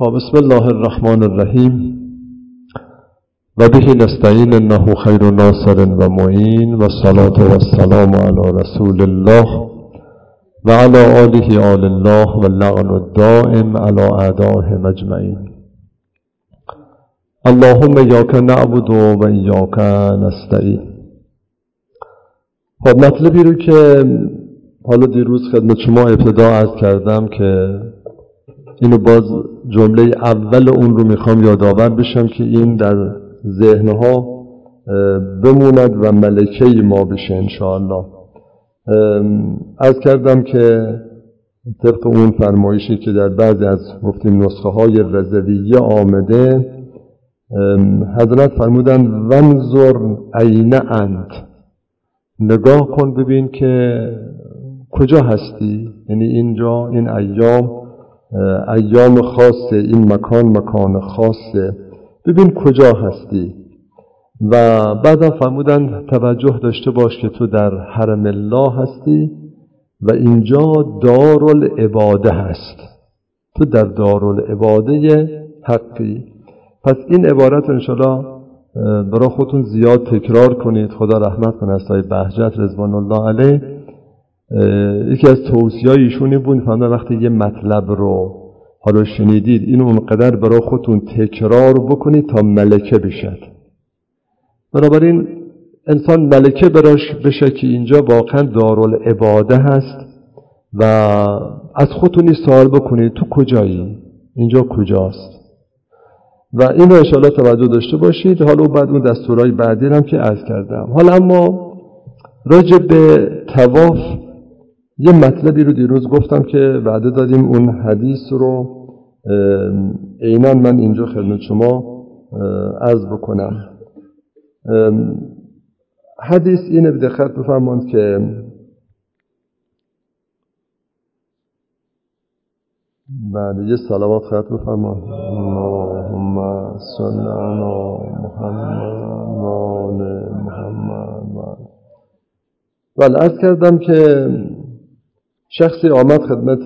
بسم الله الرحمن الرحیم و به نستعین انه خیر ناصر و معین و الصلاة و السلام علی رسول الله و علی آله آل الله و اللعن الدائم علی اعدائهم اجمعین. اللهم ایاک نعبد و ایاک نستعین. مطلبی رو که حالا دیروز خدمت شما ابتدا عرض کردم که اینو باز جمله اول اون رو میخوام یادآور بشم که این در ذهنها بموند و ملکه ما بشه انشاءالله. عرض کردم که طبق اون فرمایشی که در بعضی از گفتیم نسخه های رضویه آمده، حضرت فرمودن ونظر این انت، نگاه کن ببین که کجا هستی، یعنی اینجا این ایام خاصه، این مکان خاصه، ببین کجا هستی. و بعدا فرمودن توجه داشته باش که تو در حرم الله هستی و اینجا دارالعباده هست، تو در دارالعباده حقی. پس این عبارت انشاءالله برای خودتون زیاد تکرار کنید. خدا رحمت کنه استاد بهجت رضوان الله علیه، یکی از توصیه‌های ایشون بود فرمودن وقتی یه مطلب رو حالا شنیدید اینو اونقدر برای خودتون تکرار بکنید تا ملکه بشد. بنابراین انسان ملکه براش بشه که اینجا واقعا دارالعباده هست و از خودتون سوال بکنید تو کجایی، اینجا کجاست، و اینو ان شاءالله توجه داشته باشید. حالا بعد اون دستورهای بعدی هم که عرض کردم. حالا اما راجع به طواف یه مطلبی رو دیروز گفتم که وعده دادیم اون حدیث رو عیناً من اینجا خدمت شما عرض بکنم. حدیث اینه، به دقت بفرمایید که بعد یه صلوات خط بفرمایید. اللهم صل علی محمد و آل محمد. ولی عرض کردم که شخصی آمد خدمت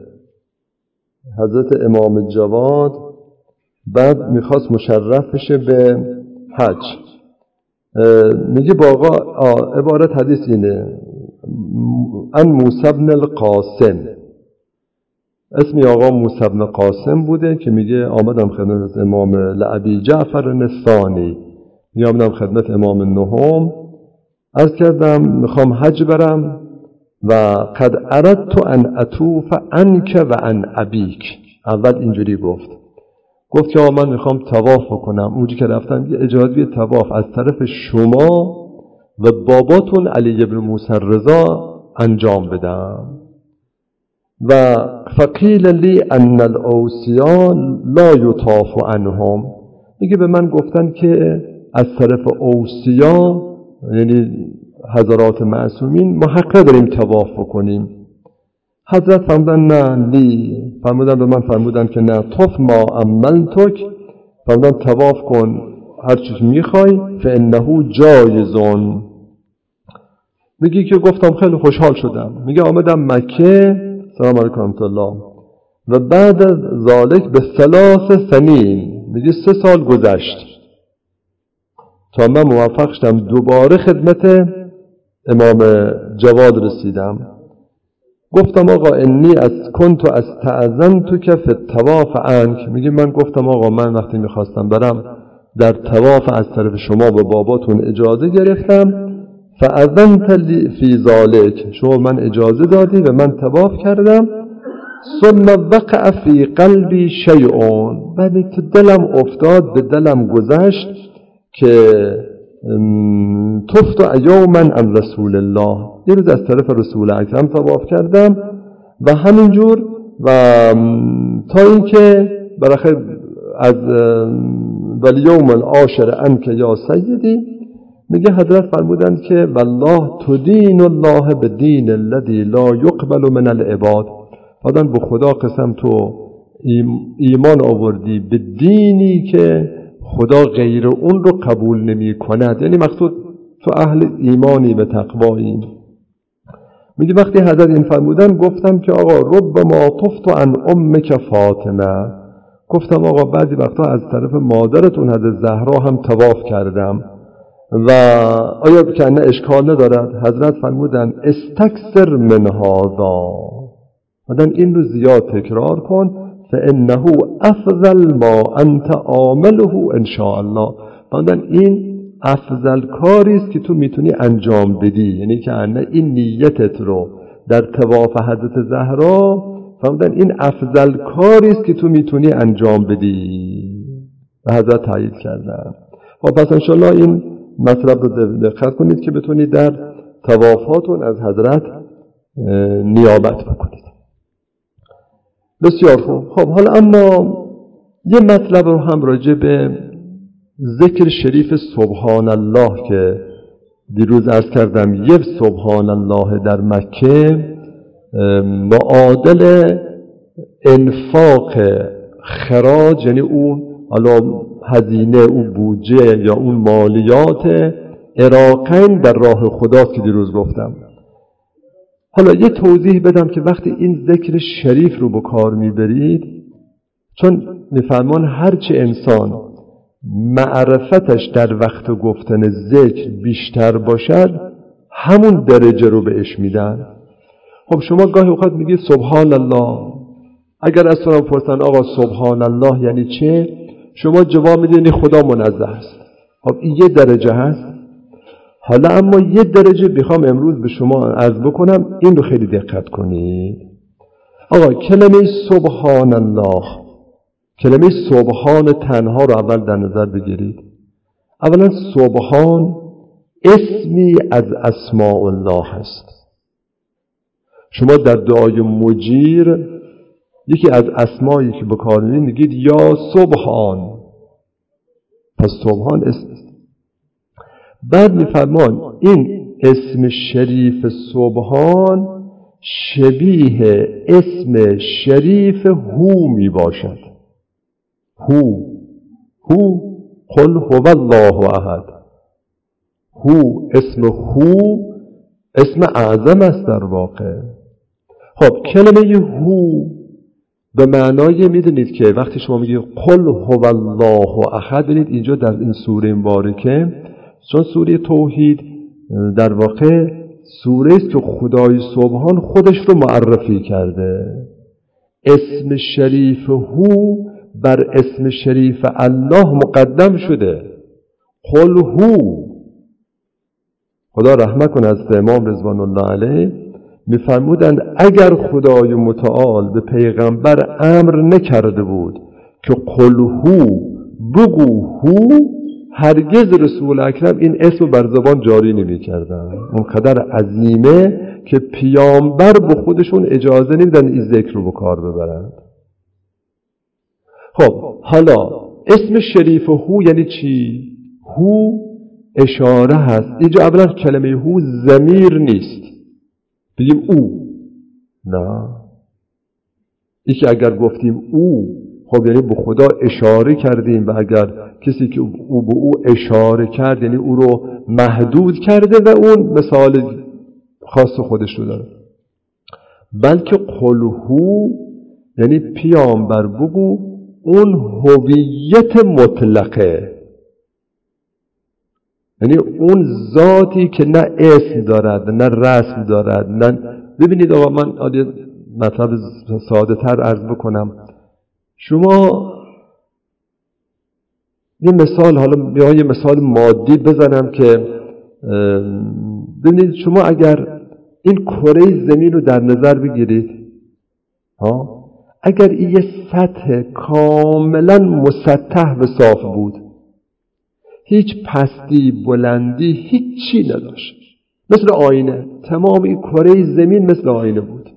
حضرت امام جواد، بعد میخواست مشرف بشه به حج. میگه با آقا، عبارت حدیث اینه، ان موسی بن القاسم، اسمی آقا موسی بن قاسم بوده که میگه آمدم خدمت امام لعبی جعفر الثانی، میگه آمدم خدمت امام نهم، عرض کردم میخوام حج برم و قد اردت ان اطوف عنک و عن ابیک. اول اینجوری گفت که آقا من میخوام طواف بکنم، اونجا که رفتم یه اجازه طواف از طرف شما و باباتون علی ابن موسی رضا انجام بدم. و فقیل لی ان الاوصیا لا یطاف عنهم، میگه به من گفتن که از طرف اوصیا یعنی حضرات معصومین ما حق نداریم طواف بکنیم. حضرت فرمودن نه لی، فرمودن به من فرمودن که نه، طف ما عملتک، فرمودن طواف کن هر چیز میخوای، فانه جایزون. میگه که گفتم خیلی خوشحال شدم. میگه آمدم مکه، سلام علیکم ورحمة الله، و بعد از ذالک به 3 سنین، میگه 3 سال گذشت تا من موفق شدم دوباره خدمت امام جواد رسیدم. گفتم آقا انی از کنت از استأذنتک فی الطواف عنک، میگه من گفتم آقا من وقتی میخواستم برم در طواف از طرف شما و باباتون اجازه گرفتم، فاذنت لی فی ذالک، شما من اجازه دادی و من طواف کردم. ثم وقع فی قلبی شیء، بعد تو دلم افتاد، به دلم گذشت که طفت ایوما عن رسول الله، یه روز از طرف رسول اکرم طواف کردم و همینجور و تا اینکه بالاخره از والیوم العاشر انک یا سیدی، میگه حضرت فرمودن که والله تدین الله بدین الذی لا یقبل من العباد، بعدن به خدا قسم تو ایمان آوردی به دینی که خدا غیر اون رو قبول نمی کند، یعنی مقصود تو اهل ایمانی و تقوایی. میگه وقتی حضرت این فرمودن گفتم که آقا ربما طفت عن امک فاطمه، گفتم آقا بعضی وقتا از طرف مادرتون حضرت زهرا هم طواف کردم و آیا کنه اشکال ندارد؟ حضرت فرمودن استکثر من هذا، بعدن این رو زیاد تکرار کن، فانه افضل ما انت عامله ان شاء الله، بعدن این افضل کاری است که تو میتونی انجام بدی، یعنی که این نیتت رو در طواف حضرت زهرا فرمودن این افضل کاری است که تو میتونی انجام بدی و حضرت تایید کردن. و پس انشالله این مطلب رو دقت کنید که بتونید در طوافاتون از حضرت نیابت بکنید. بسیار خوب. خب حالا اما یه مطلب رو هم راجع به ذکر شریف سبحان الله که دیروز عرض کردم، یه سبحان الله در مکه معادل انفاق خراج، یعنی اون حالا هزینه، اون بودجه یا اون مالیات عراقین در راه خداست که دیروز گفتم. حالا یه توضیح بدم که وقتی این ذکر شریف رو به کار میبرید، چون میفرمان هرچه انسان معرفتش در وقت گفتن ذکر بیشتر باشد همون درجه رو بهش میدن. خب شما گاهی اوقات میگید سبحان الله، اگر از تو پرسن آقا سبحان الله یعنی چه، شما جواب میدید خدا منزه است. خب این یه درجه هست. حالا اما یه درجه بخوام امروز به شما عرض بکنم، این رو خیلی دقت کنید. آقا کلمه سبحان الله، کلمه سبحان تنها رو اول در نظر بگیرید. اولا سبحان اسمی از اسماء الله هست. شما در دعای مجیر یکی از اسمایی که بکار میگید یا سبحان، پس سبحان اسم. بعد میفرمان این اسم شریف سبحان شبیه اسم شریف هو می باشد. هو قل هو الله احد. هو اسم هو اسم اعظم است در واقع. خب کلمه هو به معنای، میدونید که وقتی شما میگید قل هو الله احد، ببینید اینجا در این سوره مبارکه، چون سوره توحید در واقع سوره است که خدای سبحان خودش رو معرفی کرده. اسم شریف هو بر اسم شریف الله مقدم شده. قل هو. خدا رحمت کنه از امام رضوان الله علیه، میفرمودند اگر خدای متعال به پیغمبر امر نکرده بود که قل هو، بگو هو، هرگز رسول اکرم این اسم بر زبان جاری نمی کردن. اون قدر عظیمه که پیامبر به خودشون اجازه نمیدن این ذکر رو به کار ببرند. خب حالا اسم شریف هو یعنی چی؟ هو اشاره هست. اینجا اولا کلمه هو ضمیر نیست بگیم او، نه. این که اگر گفتیم او، خب یعنی به خدا اشاره کردیم، و اگر کسی که او به او اشاره کرد یعنی او رو محدود کرده و اون مثال خاص خودش رو داره. بلکه قل هو یعنی پیامبر بگو، اون هویت مطلقه، یعنی اون ذاتی که نه اسم دارد نه رسم دارد نه. ببینید آقا من مطلب ساده تر عرض بکنم. شما یه مثال، حالا یه مثال مادی بزنم که ببینید شما اگر این کره زمین رو در نظر بگیرید، اگر این یه سطح کاملا مسطح و صاف بود، هیچ پستی بلندی هیچی نداشت، مثل آینه، تمام این کره زمین مثل آینه بود.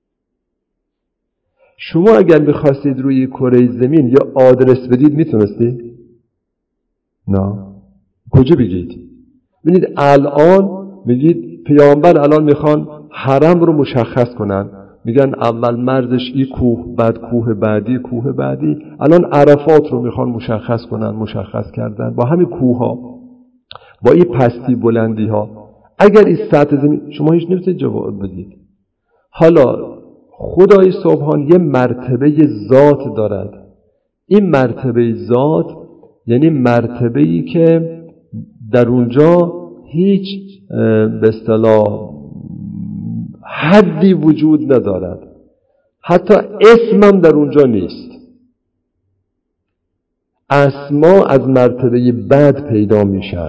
شما اگر می‌خواستید روی کره زمین یه آدرس بدید میتونستید؟ نه. کجا بگید؟ ببینید الان میگید پیامبر الان میخوان حرم رو مشخص کنن، میگن اول مرزش این کوه، بعد کوه بعدی، کوه بعدی. الان عرفات رو میخوان مشخص کنن، مشخص کردن با همین کوه ها، با این پستی بلندی ها. اگر این سطح زمین، شما هیچ نمیتونید جواب بدید. حالا خدای سبحان یه مرتبه ذات دارد این مرتبه ذات یعنی مرتبه‌ای که در اونجا هیچ به اصطلاح حدی وجود ندارد، حتی اسمم در اونجا نیست. اسما از مرتبه بعد پیدا میشن.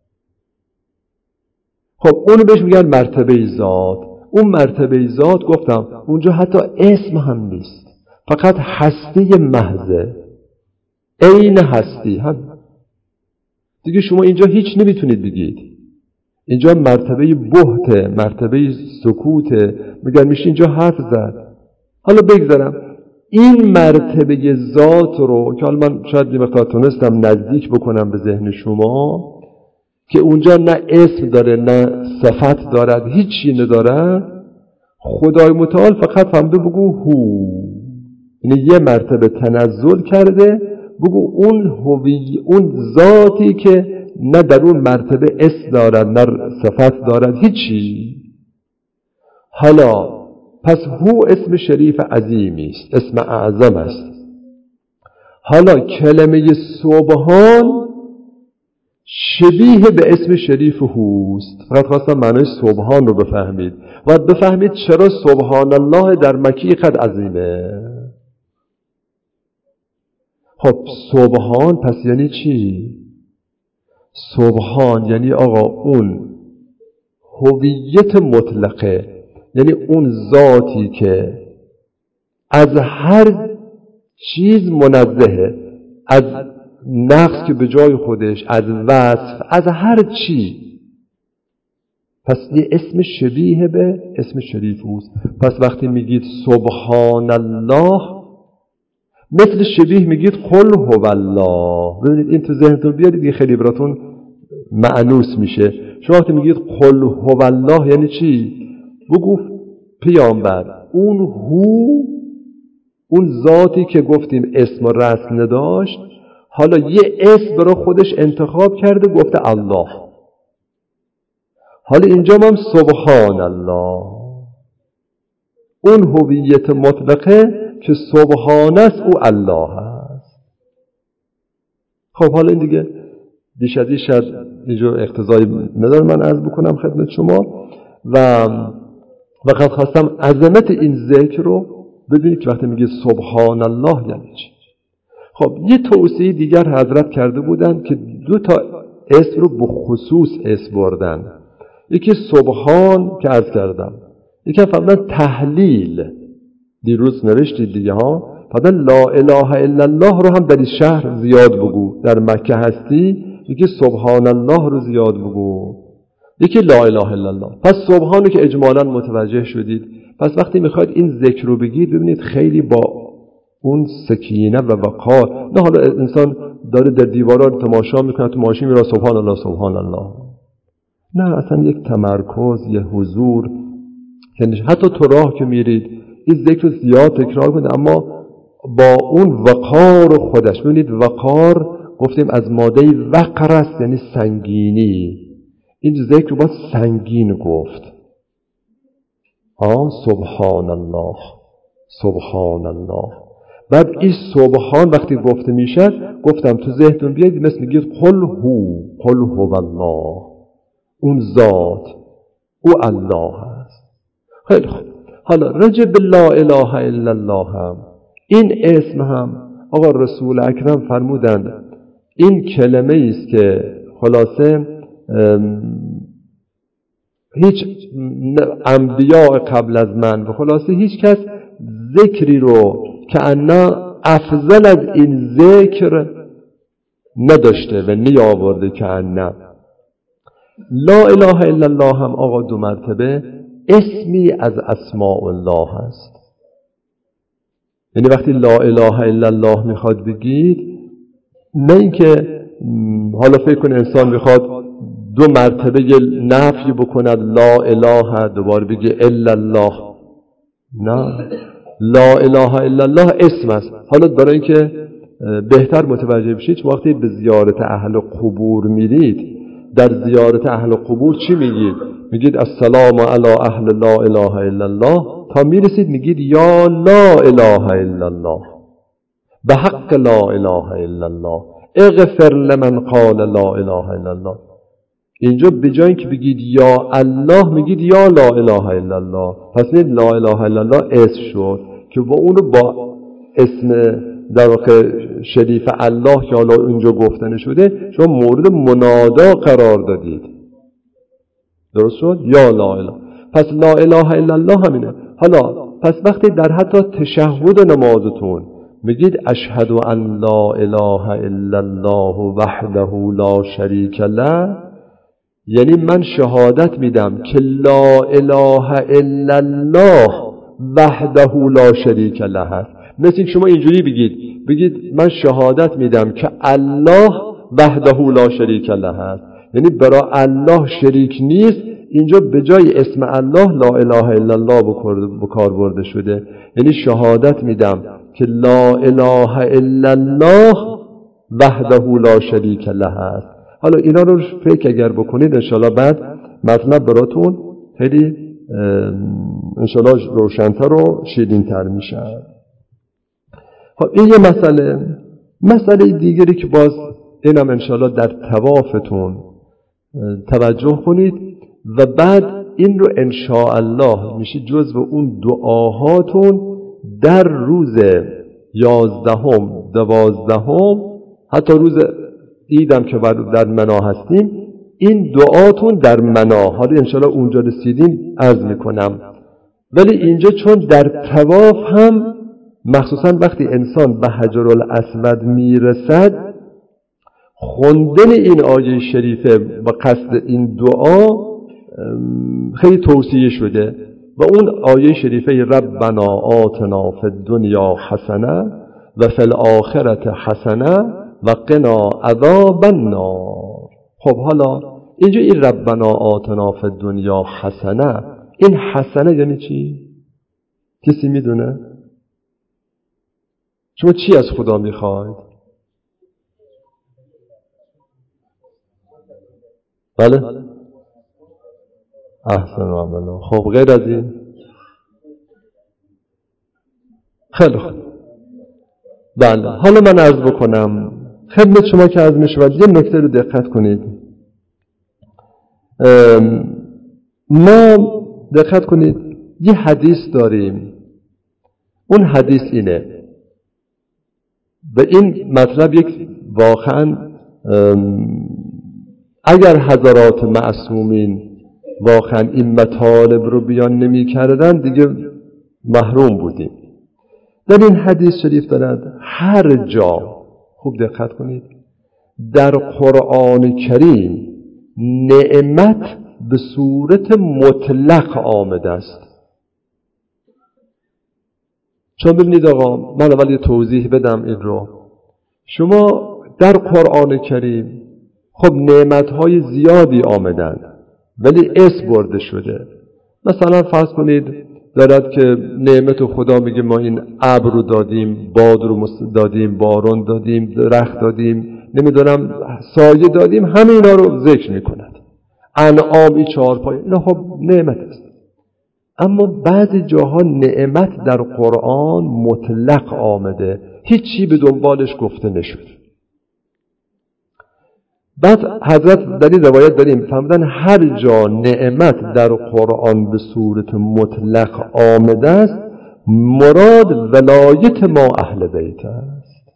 خب اونو بهش میگن مرتبه ذات. اون مرتبه ذات گفتم اونجا حتی اسم هم نیست، فقط هستی محضه، عین هستی هم دیگه. شما اینجا هیچ نمیتونید بگید. اینجا مرتبه بهته، مرتبه سکوته، میگن میشه اینجا حرف زد. حالا بگذارم این مرتبه ذات رو که حالا من شاید یه مقدار تونستم نزدیک بکنم به ذهن شما، که اونجا نه اسم داره نه صفت دارد، هیچی ندارد. خدای متعال فقط فهمده بگو هو، یعنی یه مرتبه تنزل کرده، بگو اون ذاتی که نه در اون مرتبه اسم دارد نه صفت دارد، هیچی. حالا پس هو اسم شریف عظیمی است، اسم اعظم است. حالا کلمه سبحان شبیه به اسم شریف هوست. فقط خواستم معنای سبحان رو بفهمید و بفهمید چرا سبحان الله در مکی قد عظیمه. خب سبحان پس یعنی چی؟ سبحان یعنی آقا اون هویت مطلقه، یعنی اون ذاتی که از هر چیز منزهه، از نقص که به جای خودش، از وصف، از هر چی. پس یه اسم شبیه به اسم شریف اوست. پس وقتی میگید سبحان الله، مثل شبیه میگید قل هو الله. ببینید این تو ذهنتون بیاد دیگه، خیلی براتون معنوس میشه. شما وقتی میگید قل هو الله یعنی چی؟ بگو پیامبر اون هو، اون ذاتی که گفتیم اسم و رسم نداشت، حالا یه اسم برای خودش انتخاب کرده، گفته الله. حالا اینجا هم سبحان الله، اون هویت مطلقه که سبحان است او الله است. خب حالا این دیگه بیشتری شاید اینجا اقتضایی نداره من عرض بکنم خدمت شما، و وقت خواستم عظمت این ذکر رو ببینید که وقتی میگه سبحان الله یعنی چی. خب یه توصیه دیگر حضرت کرده بودن که دو تا اسم رو به خصوص اسم بردن. یکی سبحان که عرض کردم، یکی فرمودن تهلیل، دیروز نوشتید دیگه ها، فرمودن لا اله الا الله رو هم در این شهر زیاد بگو، در مکه هستی یکی سبحان الله رو زیاد بگو، یکی لا اله الا الله. پس سبحان رو که اجمالا متوجه شدید. پس وقتی میخواید این ذکر رو بگید ببینید خیلی با اون سکینه و وقار، نه حالا انسان داره در دیوارا رو تماشا میکنه، تو ماشین میره سبحان الله سبحان الله، نه اصلا یک تمرکز، یه حضور. یعنی حتی تو راه که میرید این ذکر رو زیاد تکرار کنید، اما با اون وقار خودش. ببینید وقار گفتیم از ماده وقر است، یعنی سنگینی. این ذکر رو باید سنگین گفت. سبحان الله سبحان الله. بعد این سبحان وقتی گفته میشه، گفتم تو ذهنتون بیاید مثل میگید قل هو الله، اون ذات او الله است. خیلی خوب. حالا رجع به لا اله الا الله هم، این اسم هم آقا رسول اکرم فرمودند این کلمه است که خلاصه هیچ انبیاء قبل از من و خلاصه هیچ کس ذکری رو که انا افضل از این ذکر نداشته و نیاورده که انا. لا اله الا الله هم آقا دو مرتبه اسمی از اسماء الله هست. یعنی وقتی لا اله الا الله میخواد بگید، نه اینکه حالا فکر کن انسان میخواد دو مرتبه نفی بکند لا اله دوباره بگه الا الله، نه، لا اله الا الله اسم است. حالا برای اینکه بهتر متوجه بشید، وقتی به زیارت اهل قبور میرید، در زیارت اهل قبور چی میگید؟ میگید السلام علی اهل لا اله الا الله، تا میرسید میگید یا لا اله الا الله. به حق لا اله الا الله، اغفر لمن قال لا اله الا الله. اینجا به جای اینکه بگید یا الله میگید یا لا اله الا الله. پس این لا اله الا الله اسم شد که با اونو با اسم در واقع شریف الله که حالا اینجا گفتن شده شما مورد منادا قرار دادید. درست شد؟ یا لا اله. پس لا اله الا الله همینه. حالا پس وقتی در حتی تشهد نمازتون میگید اشهد ان لا اله الا الله وحده لا شریک له، یعنی من شهادت میدم که لا اله الا الله وحده لا شریک له هست. مثل اینکه شما اینجوری بگید من شهادت میدم که الله وحده لا شریک له هست، یعنی برای الله شریک نیست. اینجا به جای اسم الله لا اله الا الله به کار برده شده، یعنی شهادت میدم که لا اله الا الله وحده لا شریک له هست. حالا اینا رو فکر اگر بکنید انشالله بعد مطلب براتون خیلی انشالله روشن‌تر و شیرین‌تر میشه. خب این یه مسئله دیگری که باز اینم انشالله در طوافتون توجه کنید و بعد این رو انشاءالله میشه جزو اون دعاهاتون در روز 11ام 12ام حتی روز ایدم که در منا هستیم این دعاتون در منا، حالا انشاءالله اونجا رسیدیم عرض میکنم. ولی اینجا چون در طواف هم مخصوصا وقتی انسان به حجرالاسود میرسد خوندن این آیه شریفه و قصد این دعا خیلی توصیه شده و اون آیه شریفه ربنا آتنا فی الدنیا حسنه و فی الاخرة حسنه و قنا عذاب النار. خب حالا اینجا این ربنا آتنا فی الدنیا حسنه، این حسنه یعنی چی؟ کسی میدونه؟ شما چی از خدا میخواید؟ بله؟ احسن و عملا. خب غیر از این؟ خیلی خوب. بله حالا من عرض بکنم خدمت شما که عرض میشود یه نکته رو دقت کنید. ما دقت کنید یه حدیث داریم، اون حدیث اینه و این مطلب یک واقعا اگر حضرات معصومین واقعا این مطالب رو بیان نمی کردن دیگه محروم بودیم. در این حدیث شریف دارد هر جا خوب دقت کنید در قرآن کریم نعمت به صورت مطلق آمده است. چون ببینید آقا من اول یه توضیح بدم این رو. شما در قرآن کریم خب نعمت‌های زیادی آمدن ولی اسم برده شده. مثلا فرض کنید دارد که نعمت خدا میگه ما این ابر رو دادیم، باد رو دادیم، باران دادیم، درخت دادیم، نمیدونم سایه دادیم، همه اینا رو ذکر میکند. انعام 4 پای اینا خب نعمت است. اما بعضی جاها نعمت در قرآن مطلق آمده، هیچی به دنبالش گفته نشد. بعد حضرت در این روایت داریم فرمودن هر جا نعمت در قرآن به صورت مطلق آمده است مراد ولایت ما اهل بیت است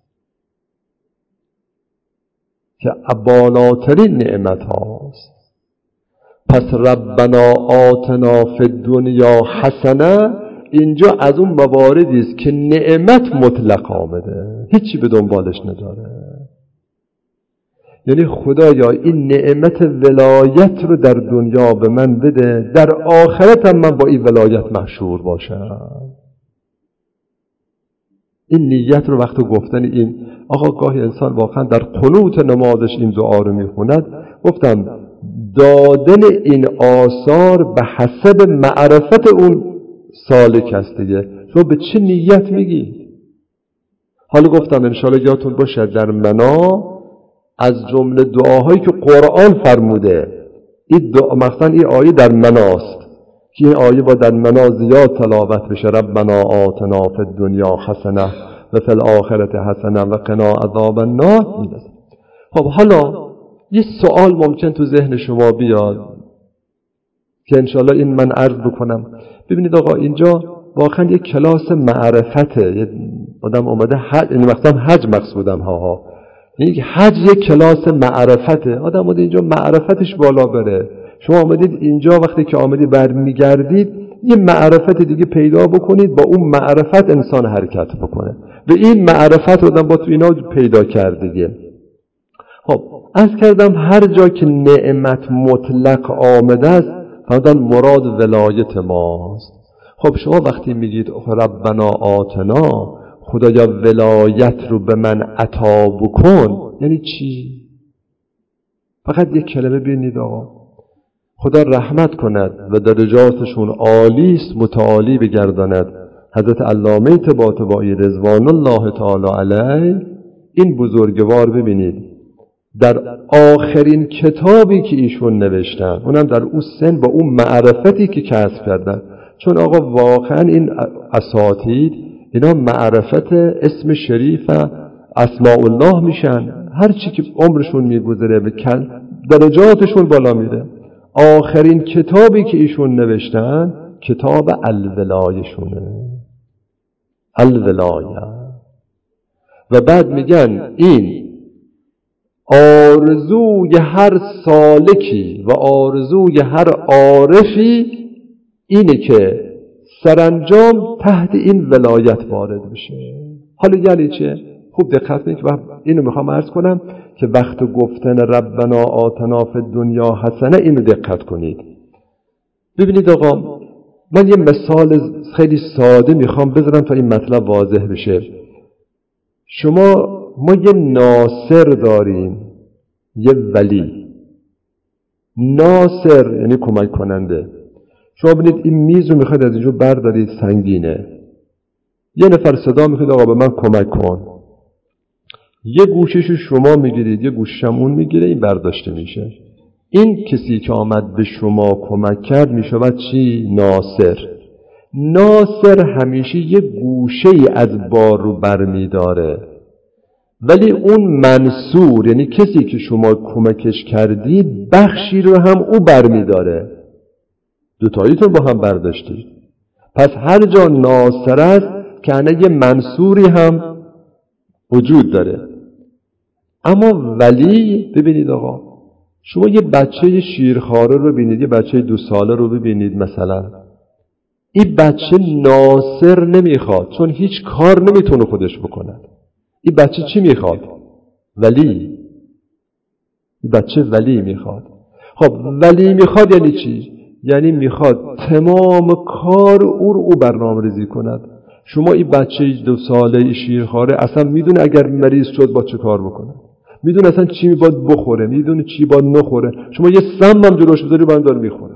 که بالاترین نعمت هاست. پس ربنا آتنا فی الدنیا حسنه اینجا از اون مواردی است که نعمت مطلق آمده، هیچی به دنبالش نداره. یعنی خدایا این نعمت ولایت رو در دنیا به من بده، در آخرت هم من با این ولایت محشور باشم. این نیت رو وقتی گفتن این آقا گاهی انسان واقعا در قنوت نمازش این دعا رو میخوند، گفتم دادن این آثار به حسب معرفت اون سالک است دیگه. شما به چه نیت میگی؟ حالا گفتم انشاءالله یادتون باشه در منا از جمله دعاهایی که قرآن فرموده این دعا مثلا این آیه در مناست که این آیه با در منا زیاد تلاوت بشه. ربنا آتنا فی الدنیا حسنه و فی الآخرة حسنه و قنا عذاب النار. خب حالا یه سوال ممکن تو ذهن شما بیاد که انشالله این من عرض بکنم. ببینید آقا اینجا واقعا یک کلاس معرفته. یه آدم اومده حج، این وقتا حج مقصودم ها، این حج یک کلاس معرفته. آدم اومده اینجا معرفتش بالا بره. شما آمدید اینجا، وقتی که آمدید برمیگردید یه معرفت دیگه پیدا بکنید، با اون معرفت انسان حرکت بکنه. و این معرفت آدم با تو اینا پیدا کرد دیگه. خب عرض کردم هر جا که نعمت مطلق آمده است فرمودن مراد ولایت ماست. خب شما وقتی میگید ربنا آتنا، خدایا ولایت رو به من عطا بکن، یعنی چی؟ فقط یک کلمه ببینید آقا، خدا رحمت کند و درجاتشون عالی است، متعالی بگرداند. حضرت علامه طباطبایی رضوان الله تعالی علیه این بزرگوار ببینید در آخرین کتابی که ایشون نوشتن، اونم در اون سن با اون معرفتی که کسب کردن، چون آقا واقعا این اساتید اینا معرفت اسم شریف اسماء الله میشن، هر چی که عمرشون میگذره به درجاتشون بالا میره. آخرین کتابی که ایشون نوشتن کتاب الولایشونه، الولایه. و بعد میگن این آرزوی هر سالکی و آرزوی هر عارفی اینه که سرانجام تحت این ولایت وارد بشه. حالا یعنی چه؟ خوب دقت کنید که اینو میخوام عرض کنم که وقت گفتن ربنا آتنا فی الدنیا حسنه اینو دقت کنید. ببینید آقا من یه مثال خیلی ساده میخوام بذارم تا این مطلب واضح بشه. ما یه ناصر داریم، یه ولی. ناصر یعنی کمک کننده. شما ببینید این میز رو میخواید از اینجا بردارید، سنگینه. یه نفر صدا میکنه آقا به من کمک کن. یه گوشش شما میگیرید، یه گوششم اون میگیره، این برداشته میشه. این کسی که آمد به شما کمک کرد میشود چی؟ ناصر. ناصر همیشه یه گوشه ای از بار رو برمیداره، ولی اون منصور یعنی کسی که شما کمکش کردید بخشی رو هم او برمیداره. دوتاییتون با هم برداشتید. پس هر جا ناصر است که یه منصوری هم وجود داره. اما ولی ببینید آقا، شما یه بچه شیرخواره رو ببینید، یه بچه 2 ساله رو ببینید مثلا، این بچه ناصر نمیخواد، چون هیچ کار نمیتونه خودش بکنه. این بچه چی میخواد؟ ولی. این بچه ولی میخواد. خب ولی میخواد یعنی چی؟ یعنی میخواد تمام کار او برنامه ریزی کند. شما این بچه 2 ساله شیرخواره اصلا میدونه اگر مریض شد با چه کار بکنه، میدونه اصلا چی باید بخوره، میدونه چی باید نخوره. شما یه سم هم جلوش بذاری باید داره میخوره.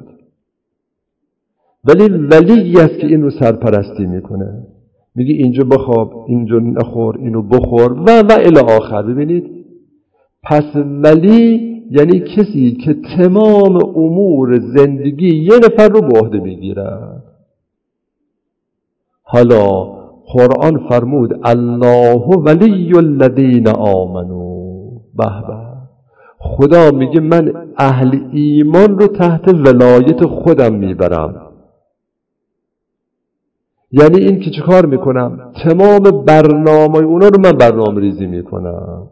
ولی ولی است که این رو سرپرستی میکنه، میگه اینجا بخواب، اینجا نخور، اینو بخور و الی آخر. ببینید پس ولی یعنی کسی که تمام امور زندگی یه نفر رو به عهده میگیره. حالا قرآن فرمود الله ولی الذین آمنو. به به، خدا میگه من اهل ایمان رو تحت ولایت خودم میبرم. یعنی این که چه کار میکنم؟ تمام برنامه اونا رو من برنامه ریزی میکنم.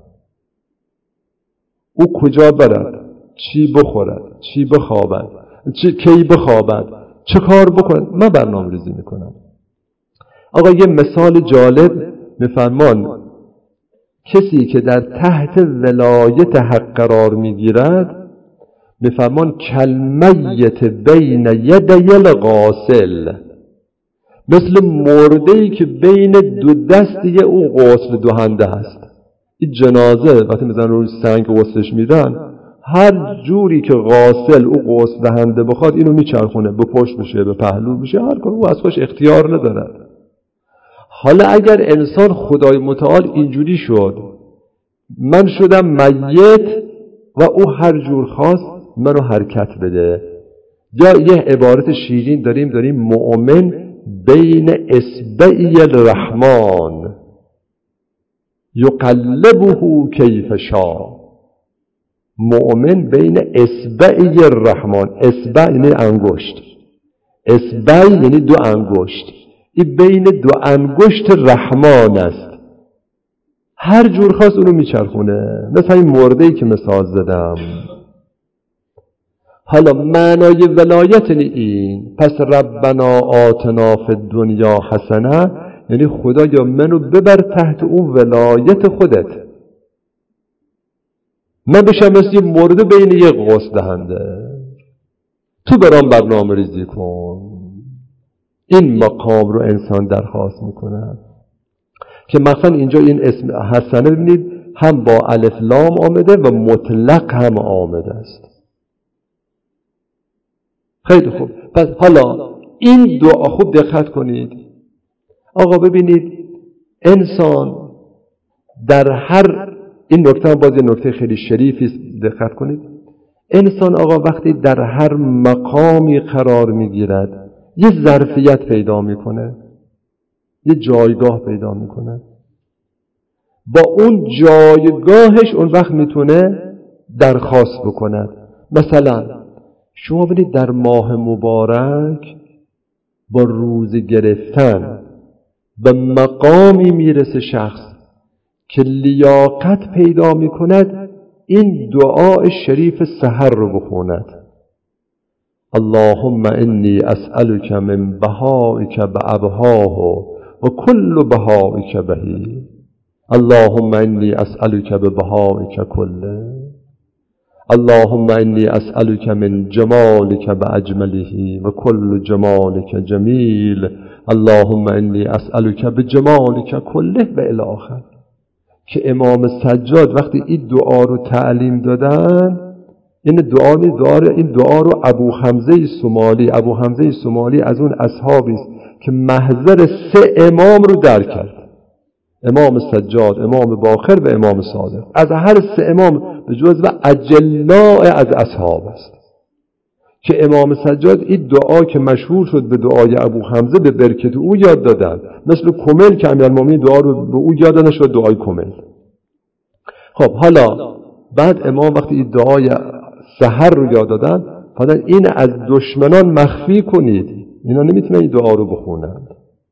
او کجا برد، چی بخورد، چی بخوابد، کی بخوابد، چه کار بکند، من برنامه ریزی میکنم. آقا یه مثال جالب میفرمان، کسی که در تحت ولایت حق قرار میگیرد میفرمان کلمیت بین یدی الغاسل، مثل مرده‌ای که بین 2 دستی او غسل دهنده هست. این جنازه وقتی میزنن روی سنگ غسلش میدن، هر جوری که غاسل او غسل دهنده بخواد اینو میچرخونه، به پشت بشه، به پهلو بشه، هر کار او از خودش اختیار نداره. حالا اگر انسان خدای متعال اینجوری شد، من شدم میت و او هر جور خواست منو حرکت بده، یا یه عبارت شیرین داریم مؤمن بین اصبعی الرحمن، یقلبه کیف شاء. مؤمن بین اصبعی الرحمن، اصبع یعنی انگشت، اصبع یعنی دو انگشت، این بین دو انگشت رحمان است، هر جور خواست اونو میچرخونه، مثل این مرده‌ای که مثال زدم. حالا معنای ولایت این، پس ربنا آتنا فی الدنیا حسنه، یعنی خدایا منو ببر تحت اون ولایت خودت، من بشم مثل یه مرده بین یه غوث دهنده، تو برام برنامه ریزی کن. این مقام رو انسان درخواست میکنه که مثلا اینجا این اسم حسنه ببینید هم با الف لام آمده و مطلق هم آمده است. خیلی خوب. پس حالا این دعا خوب دقت کنید آقا، ببینید انسان در هر، این نکته هم باز یه نکته خیلی شریفی است، دقت کنید. انسان آقا وقتی در هر مقامی قرار میگیرد یه ظرفیت پیدا میکنه، یه جایگاه پیدا میکنه، با اون جایگاهش اون وقت میتونه درخواست بکند. مثلا شما ببینید در ماه مبارک با روزه گرفتن به مقامی میرسه شخص که لیاقت پیدا میکند این دعای شریف سحر رو بخوند: اللهم انی اسألک من بهائک بأبهاه و کل بهائک بهی، اللهم انی اسألک ببهائک کله، اللهم انی اسألک من جمالک باجمله و کل جمالک جمیل، اللهم انی اسألک بجمالک کله و الی آخر. که امام سجاد وقتی این دعا رو تعلیم دادن، این دعا رو ابو حمزه سمالی از اون اصحابی است که محضر 3 امام رو درک کرد: امام سجاد، امام باقر و امام صادق. از هر 3 امام به جزو اجلاء از اصحاب است که امام سجاد این دعا که مشهور شد به دعای ابو حمزه به برکت او یاد دادن، مثل کمل که امیرالمومنین دعا رو به او یاد دادن شد دعای کمل. خب حالا بعد امام وقتی این دعای سحر رو یاد دادن فرمودن این از دشمنان مخفی کنید، اینا نمیتونن این دعا رو بخونن.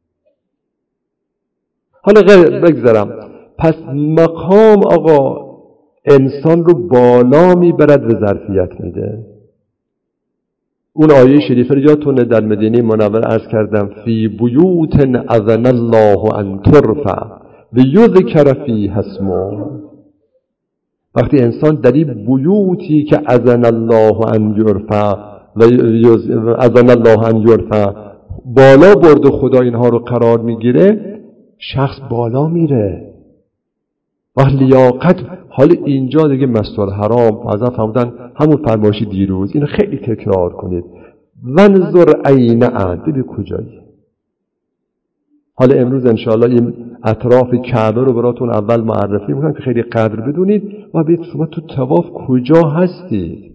حالا بگذارم. پس مقام آقا انسان رو بالا میبرد و ظرفیت میده. اون آیه شریفه رو یادتونه در مدینه منوره عرض کردم: فی بیوت اذن الله ان ترفع و یذکر فیها اسمه. وقتی انسان در این بیوتی که اذن الله ان یرفع و اذن الله ان یرفع بالا برد و خدا اینها رو قرار میگیره، شخص بالا میره و لیاقت. حالا اینجا دیگه مسجد حرام از فرمودن همون فرمایش دیروز، اینو خیلی تکرار کنید: ونظر عین انت، ببین کجایی. حالا امروز انشاءالله این اطراف کعبه رو براتون اول معرفی میکنم که خیلی قدر بدونید و ببینید شما تو طواف کجا هستید.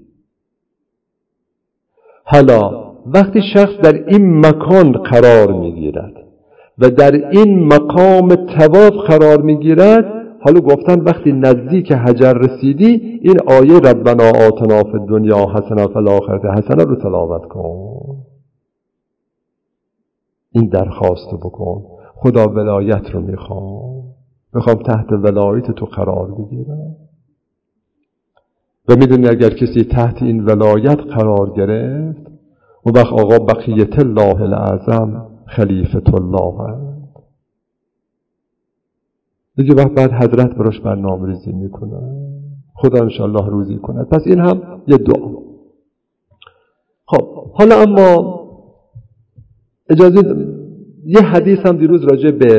حالا وقتی شخص در این مکان قرار میگیرد و در این مقام طواف قرار میگیرد، حالا گفتن وقتی نزدیک حجر رسیدی این آیه ربنا آتنا فی الدنیا حسنه و فی الاخره حسنه رو تلاوت کن، این درخواست رو بکن: خدا ولایت رو میخوام تحت ولایت تو قرار بگیرم. و میدونی اگر کسی تحت این ولایت قرار گرفت، اون وقت آقا بقیت الله الاعظم خلیفت الله هست دیگه. وقت بعد حضرت براش برنامه ریزی میکنه، خدا انشاءالله روزی کنه. پس این هم یه دعا. خب حالا اما اجازه یه حدیث هم دیروز راجع به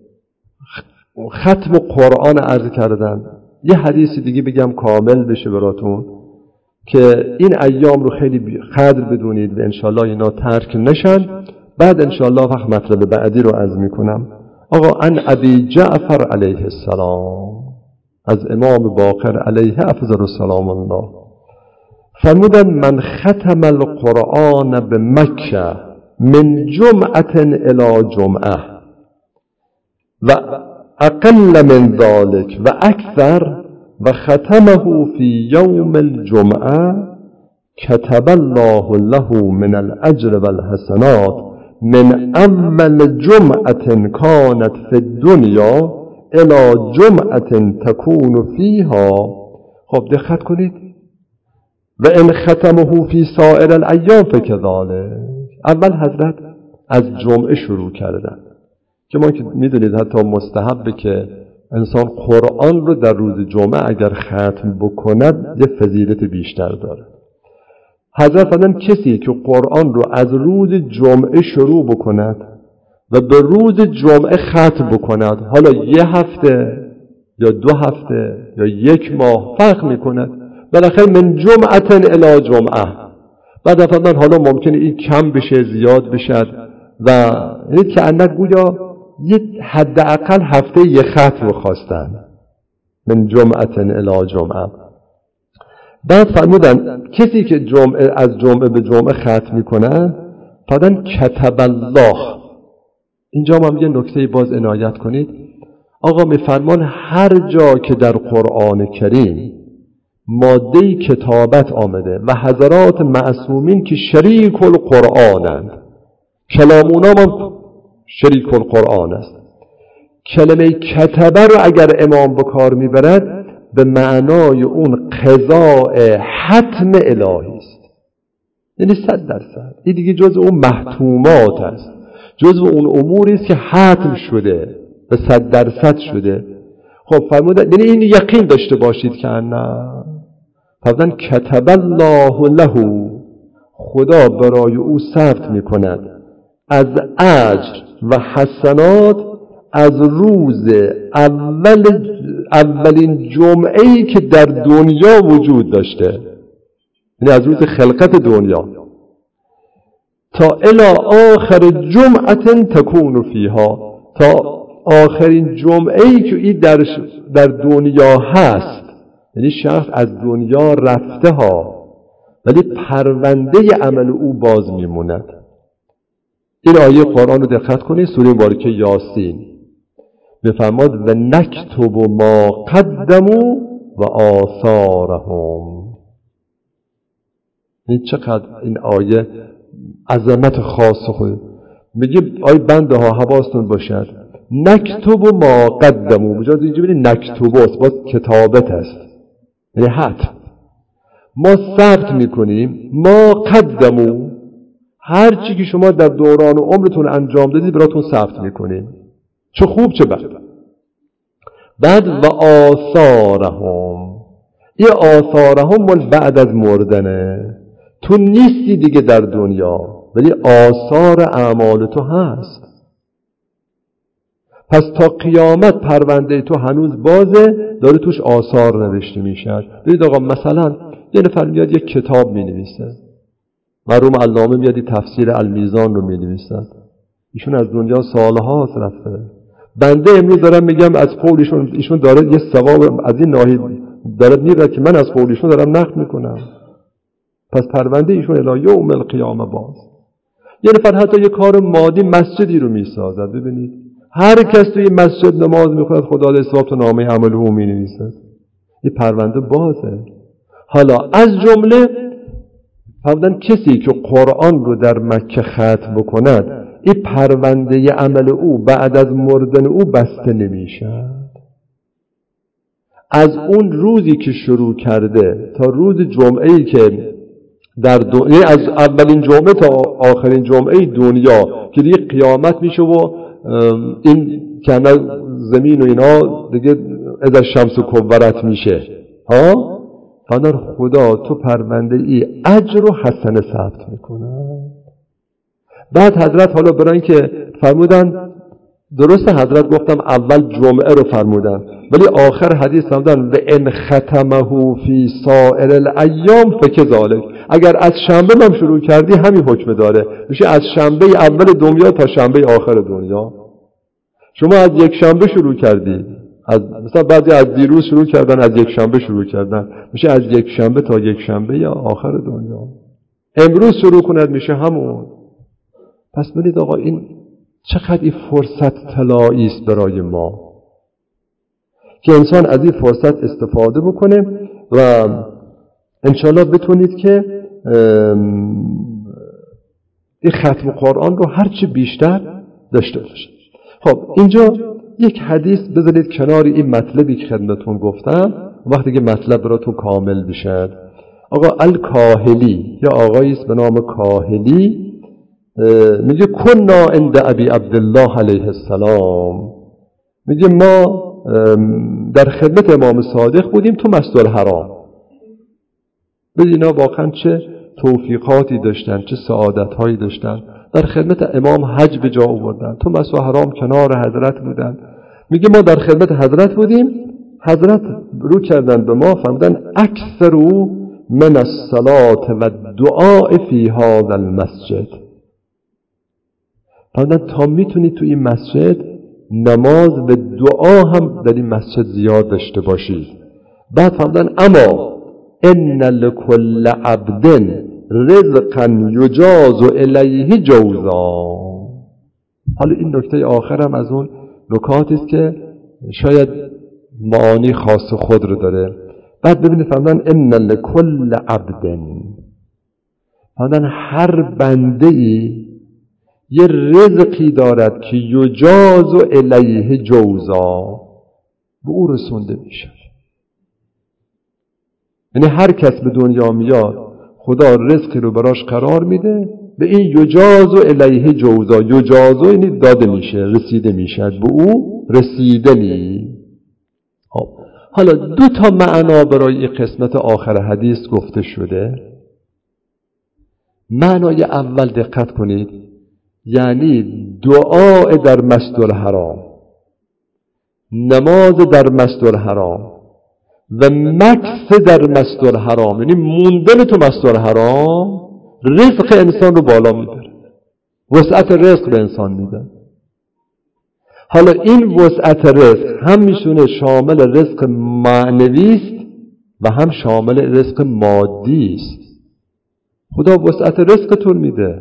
ختم قرآن عرض کردن، یه حدیث دیگه بگم کامل بشه براتون که این ایام رو خیلی قدر بدونید و انشاءالله اینا ترک نشن. بعد انشاءالله وقت مطلب بعدی رو عرض میکنم. آقا ان ابی جعفر علیه السلام، از امام باقر علیه افضل السلام الله، فرمودن: من ختم القرآن به مکه من جمعه الی جمعه و اقل من ذلك و اکثر و ختمه فی یوم الجمعه کتب الله له من الاجر والحسنات من اول جمعه کانت فی الدنیا الی جمعه تکون فیها. خب دقت کنید، و ان ختمه فی سائر الایام فکذالک. اول حضرت از جمعه شروع کردن که ما که میدونید حتی مستحبه که انسان قرآن رو در روز جمعه اگر ختم بکند یه فضیلت بیشتر داره. حضرت فرمودن کسی که قرآن رو از روز جمعه شروع بکند و به روز جمعه ختم بکند، حالا یه هفته یا 2 هفته یا 1 ماه فرق میکند، بالاخره من جمعه الی جمعه. بعد فرمودن حالا ممکنه این کم بشه زیاد بشه و یعنی که انک گویا یه حداقل هفته یه ختم رو خواستن، من جمعه الی جمعه. بعد فرمودن کسی که از جمعه به جمعه ختم میکنن فرمودن کتب الله. اینجا ما یه نکته باز عنایت کنید. آقا میفرمان هر جا که در قرآن کریم ماده کتابت آمده و حضرات معصومین که شریک القرآنند، کلام اونا شریک القرآن است، کلمه کتبه رو اگر امام به کار میبرد به معنای اون قضاء حتم الهی است، یعنی 100%. این دیگه جزء اون محتومات است، جزء اون اموری است که حتم شده و 100% شده. خب فرمودن یعنی این یقین داشته باشید که نه، فرمودن کتب الله له، خدا برای او ثبت میکند از اجر و حسنات از روز اولین جمعه‌ای که در دنیا وجود داشته، یعنی از روز خلقت دنیا تا الی آخر جمعه تکون فیها، تا آخرین جمعه‌ای که این در دنیا هست، یعنی شخص از دنیا رفته ها ولی پرونده عمل او باز میموند. این آیه قرآن رو دقت کنید، سوره مبارکه یاسین میفرماد و نکتب ما قدموا و آثارهم. این چقدر این آیه عظمت خاص خود میگه آی بنده ها حواستون باشد، نکتب ما قدموا، مجاز اینجا بینید نکتب است، باز کتابت است، یعنی حتم ما ثبت میکنیم ما قدموا، هر چی که شما در دوران عمرتون انجام دادید براتون ثبت میکنیم، چه خوب چه بد. بعد و آثارهم، این آثارهم مال بعد از مردنه، تو نیستی دیگه در دنیا ولی آثار اعمال تو هست، پس تا قیامت پرونده تو هنوز بازه، داره توش آثار نوشته میشه. ببینید آقا مثلا یه نفر میاد یک کتاب مینویسه، مرحوم علامه میاد تفسیر المیزان رو مینویسن، ایشون از دنیا سالها رفته، بنده امروز دارم میگم از قول ایشون داره یه ثواب از این ناحیه داره میره که من از قول ایشون دارم نقد میکنم، پس پرونده ایشون الی یوم القیامه باز. یه نفر حتی یه کار مادی مسجدی رو میسازد، ببینید هر کس توی مسجد نماز میخواد خدا له ثواب تو نامه عمل او مینویسه، این پرونده بازه. حالا از جمله فرمودن کسی که قرآن رو در مکه ختم بکند این پرونده عمل او بعد از مردن او بسته نمیشه، از اون روزی که شروع کرده تا روز جمعه‌ای که یعنی از اولین جمعه تا آخرین جمعه دنیا که دیگه قیامت میشه و این که زمین و اینا دیگه از شمس و کورت میشه ها، خدا تو پرونده ای اجر و حسنه ثبت میکنه. بعد حضرت حالا برای اینکه فرمودن درست حضرت گفتم اول جمعه رو فرمودن ولی آخر حدیث فرمودن و ان ختمه فی سائر الایام فکذالک، اگر از شنبه هم شروع کردی همین حکم داره، میشه از شنبه اول دنیا تا شنبه آخر دنیا. شما از یک شنبه شروع کردی، مثلا بعضی از دیروز شروع کردن، از یک شنبه شروع کردن، میشه از یک شنبه تا یک شنبه یا آخر دنیا. امروز شروع کند میشه همون. پس ببینید آقا این چقدر این فرصت طلایی است برای ما. که انسان از این فرصت استفاده بکنه و انشالله بتونید که این ختم قرآن رو هرچی بیشتر داشته باشید. خب اینجا یک حدیث بذارید کنار این مطلبی که خدمتون گفتم، وقتی که مطلب براتون کامل بشه. آقا الکاهلی یا آقایی است به نام کاهلی میگه کنا عند ابی عبدالله علیه السلام، میگه ما در خدمت امام صادق بودیم تو مسجد الحرام. ببین اینا واقعا چه توفیقاتی داشتن، چه سعادت‌هایی داشتن، در خدمت امام حج به جا آوردن، تو مسجد الحرام کنار حضرت بودن. میگه ما در خدمت حضرت بودیم، حضرت رو کردن به ما فرمودن اکثروا من الصلاة و الدعاء فی هذا المسجد. فرمودن تا میتونید تو این مسجد نماز و دعا هم در این مسجد زیاد داشته باشید. بعد فرمودن اما ان لكل عبد رزقا یجاز الیه جوزا. حالا این نکته آخر هم از اون نکاتی است که شاید معانی خاص خود رو داره. بعد ببینید فرمودن ان لكل عبد، فرمودن هر بنده‌ای یه رزقی دارد که یجاز الیه جوزا، به او رسونده میشه. یعنی هر کس به دنیا میاد خدا رزقی رو براش قرار میده، به این یجاز الیه جوزا، یجاز یعنی داده میشه، رسیده میشه، به او رسیدنی. خب حالا دو تا معنا برای قسمت آخر حدیث گفته شده. معنای اول دقت کنید، یعنی دعا در مسجد الحرام، نماز در مسجد الحرام و مکث در مسجد الحرام، یعنی موندن تو مسجد الحرام رزق انسان رو بالا میبره، وسعت رزق به انسان میده. حالا این وسعت رزق هم میشونه شامل رزق معنوی است و هم شامل رزق مادی است. خدا وسعت رزقتون میده.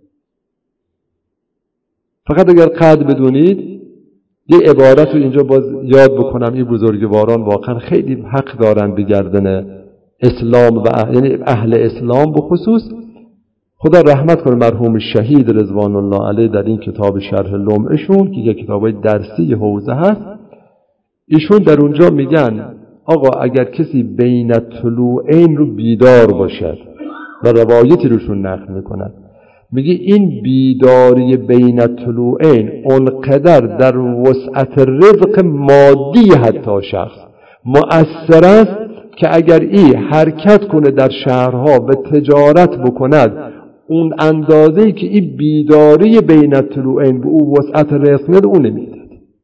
فقط اگر قدر بدونید، یه عبارت رو اینجا باز یاد بکنم، این بزرگواران واقعا خیلی حق دارن به گردن اسلام و یعنی اهل اسلام به خصوص. خدا رحمت کنه مرحوم شهید رضوان الله علیه در این کتاب شرح لمعشون که یک کتابای درسی حوزه هست، ایشون در اونجا میگن آقا اگر کسی بین طلوعین رو بیدار باشد و روایتی روشون نقل میکنن، میگه این بیداری بین طلوعین اونقدر در وسعت رزق مادی حتی شخص مؤثر است که اگر این حرکت کنه در شهرها و تجارت بکند، اون اندازه‌ای که این بیداری بین طلوعین به او وسعت رزق میده اون نمیده.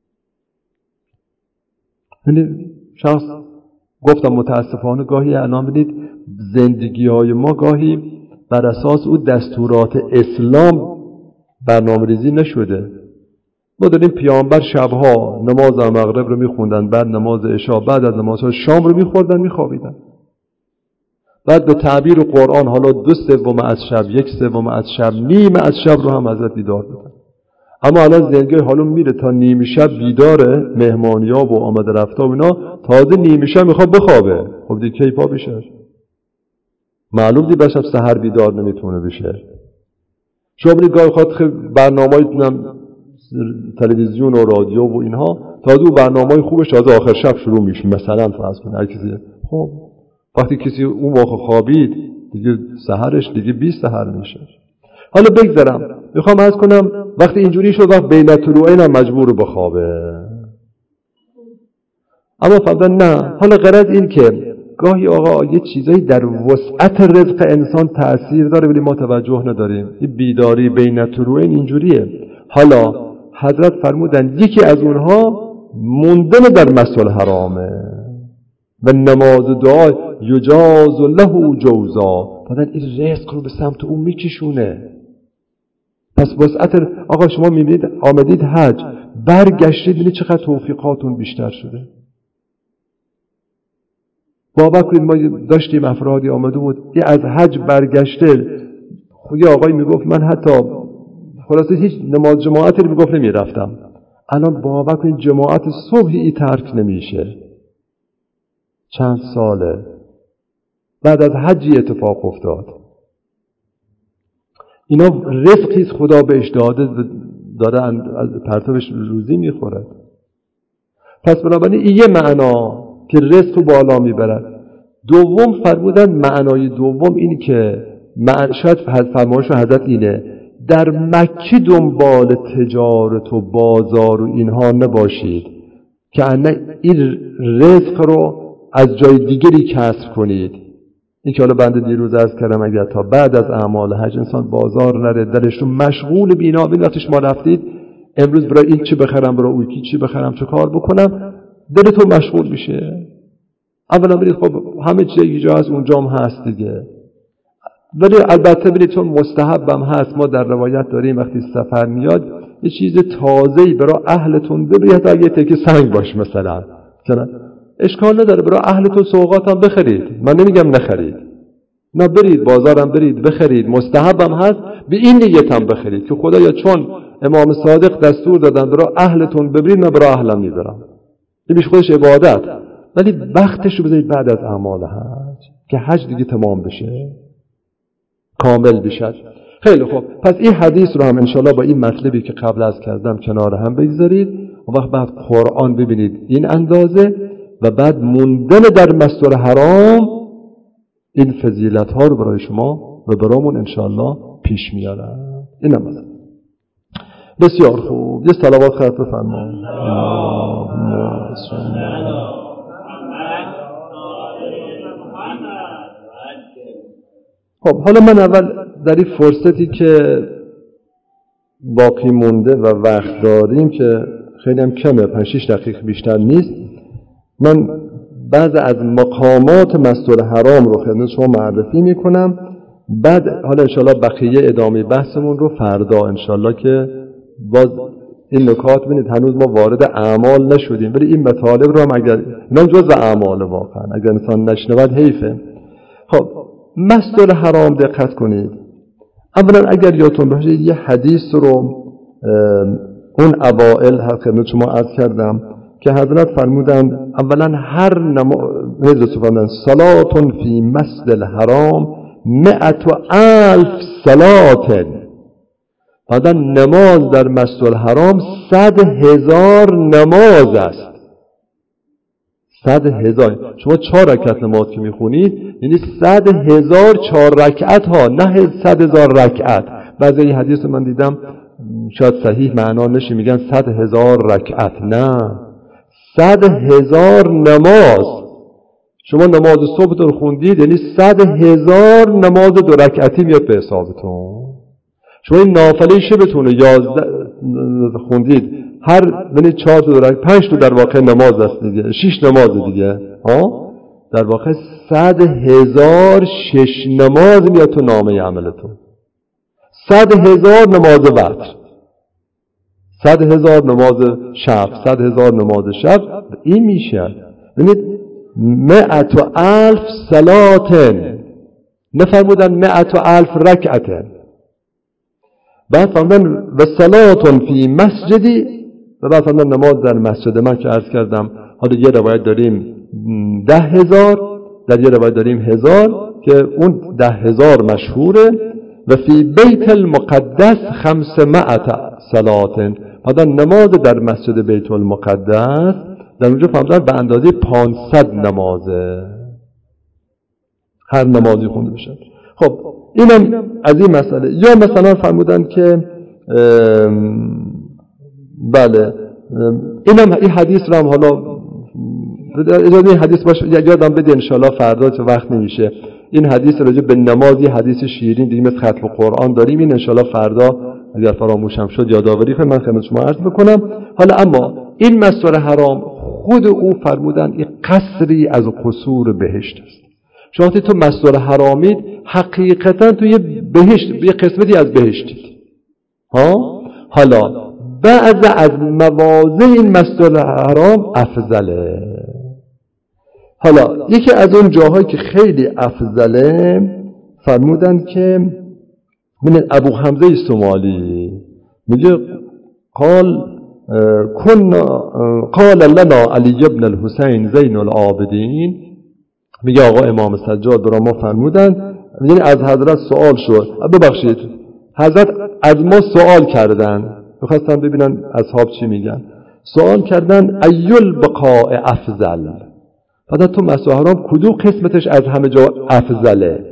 یعنی شخص گفتم متاسفانه گاهی الان بدید زندگی‌های ما گاهی بر اساس او دستورات اسلام برنامه‌ریزی نشده. ما داریم پیامبر شبها نماز مغرب رو میخوندن، بعد نماز عشا، بعد از نماز شام رو میخوردن میخوابیدن. بعد به تعبیر قرآن حالا 2/3 از شب، 1/3 از شب، نیم از شب رو هم حضرت بیدار بودن. اما الان زندگی حالا میره تا نیم شب بیداره، مهمانی‌ها و آمده رفتا و اینا، تازه نیم شب میخواد بخوابه. خب دیگه کی پا بشه؟ معلوم دی بشب سحر بیدار نمیتونه بشه. شما برید گاهی خواهد برنامه‌ای تلویزیون و رادیو و اینها، تازه برنامه‌ای خوبش تازه آخر شب شروع میشه. مثلا فرض کن هر کسی، خب وقتی کسی اون موقع خوابید دیگه سحرش دیگه 20 سحر میشه. حالا بگذارم میخوام عرض کنم وقتی اینجوری شد وقت بین طلوعین هم مجبور بخوابه. اما فرضاً نه، حالا غرض این که گاهی آقا یه چیزایی در وسعت رزق انسان تأثیر داره ولی ما توجه نداریم. این بیداری بین طلوعین اینجوریه. حالا حضرت فرمودن یکی از اونها موندن در مسجد الحرامه و نماز دعا یجاز له جوزا، بعدن این رزق رو به سمت اون میکشونه. پس وسعت آقا شما میبینید آمدید حج، برگشتید ببینید چقدر توفیقاتون بیشتر شده. باور کنید ما داشتیم افرادی آمده بود یه از حج برگشته، یه آقای میگفت من حتی خلاصه هیچ نماز جماعتی رو میگفت نمیرفتم، الان باور کنید جماعت صبحی ای ترک نمیشه، چند ساله بعد از حجی اتفاق افتاد. اینا رزقی خدا بهش داده، داره از پرتوش روزی میخورد. پس بنابراین این یه معنا که رزق بالا میبرد. دوم فرمودن معنای دوم اینی که شاید فرمایش حضرت اینه در مکه دنبال تجارت و بازار و اینها نباشید که این رزق رو از جای دیگری کسب کنید. این که حالا بنده دیروز عرض کردم اگر تا بعد از اعمال حج انسان بازار نره، درش رو مشغول بینا وقتی شما رفتید امروز برای این چی بخرم، برای اون چی بخرم، چه کار بکنم، دلتون مشغول میشه. اولا برید خب همه چیز اینجا هست اونجا هم هست دیگه. ولی البته برید چون مستحبم هست، ما در روایت داریم وقتی سفر میاد یه چیز تازه‌ای برای اهلتون ببرید، اگه تکی سنگ باش مثلا اشکال نداره، برای اهلتون سوغات هم بخرید، من نمیگم نخرید، نه برید بازارم برید بخرید، مستحبم هست، به این نیت هم بخرید که خدایا چون امام صادق دستور دادن برای اهلتون ببرید، من برای اهلم میبرم. این بیش خودش عبادت، ولی وقتش رو بذارید بعد از اعمال حج که حج دیگه تمام بشه، کامل بشه. خیلی خوب، پس این حدیث رو هم انشالله با این مطلبی که قبل از کردم کنار هم بگذارید و وقت بعد قرآن ببینید این اندازه و بعد موندن در مسجد حرام این فضیلت ها رو برای شما و برامون انشالله پیش میارن. این هم است. بسیار خوب، یه صلوات خیرت بفرمایید. خب حالا من اول در این فرصتی که باقی مونده و وقت داریم که خیلی هم کمه، 5-6 دقیقه بیشتر نیست، من بعض از مقامات مسجد حرام رو خدمت شما معرفی میکنم. بعد حالا انشالله بقیه ادامه بحثمون رو فردا انشالله که باز این نکات ببینید هنوز ما وارد اعمال نشدیم، ولی این مطالب رو هم اگر اینا جزء اعمال واقعا اگر انسان نشنود حیفه. خب مسجد حرام دقت کنید. اولا اگر یادتون باشه یه حدیث رو اون اوائل خدمت شما عرض کردم که حضرت فرمودند اولا هر نماز صلاتون فی مسجد الحرام 100,000 صلات، بعدا نماز در مسجد الحرام 100,000 نماز است. 100,000 شما 4 رکعت نماز که میخونید یعنی 100,000 4 رکعت ها، نه 100,000 رکعت. بعضی این حدیث من دیدم شاید صحیح معنا نشه، میگن 100,000 رکعت، نه 100,000 نماز. شما نماز صبح رو خوندید یعنی 100,000 نماز 2 رکعتی میاد به حسابتون. شما این نافله شبتون 11 خوندید، هر یعنی 4 تا 5 تا در واقع نماز است دیگه، 6 نماز دیگه در واقع 100,000 6 نماز میاد تو نامه عملتون. 100,000 نماز وتر، 100,000 نماز شب، 100,000 نماز شب، این میشه ببینید 100,000 صلات، نفرمودن 100,000 رکعت. بعد فرمودن و صلاتون فی مسجدی، و بعد فرمودن نماز در مسجد من که عرض کردم. حالا یه روایت داریم 10,000، در یه روایت داریم 1000 که اون 10,000 مشهوره. و فی بیت المقدس 500 صلات، بعد نماز در مسجد بیت المقدس در اونجا فرمودن به اندازه 500 نمازه، هر نمازی خونده بشه. خب اینم از این مسئله. یا مثلا فرمودن که بله اینم این حدیث رو هم حالا اجازه این حدیث باشه یادم بده انشالله فردا چه وقت نمیشه. این حدیث راجع به نمازی حدیث شیرین دیگه مثل ختم قرآن داریم، این انشالله فردا اگر فراموشم شد یادآوری کنم من خدمت شما عرض میکنم. حالا اما این مسجد حرام خود او فرمودن این قصری از قصور بهشت است. شما تو مسجد حرامید حقیقتا تو یه بهشت، یه قسمتی از بهشتید. حالا بعض از مواضع این مسجد حرام افضله. حالا یکی از اون جاهایی که خیلی افضله فرمودن که من ابو حمزه سومالی میگه قال قال لنا علی ابن الحسین زین العابدین، میگه آقا امام سجاد برای ما فرمودن، یعنی از حضرت سوال شد، ببخشید حضرت از ما سوال کردن، میخواستن ببینن اصحاب چی میگن، سوال کردن ایل بقاء افضل، بعد تو مسجد حرام کدوم قسمتش از همه جا افضله؟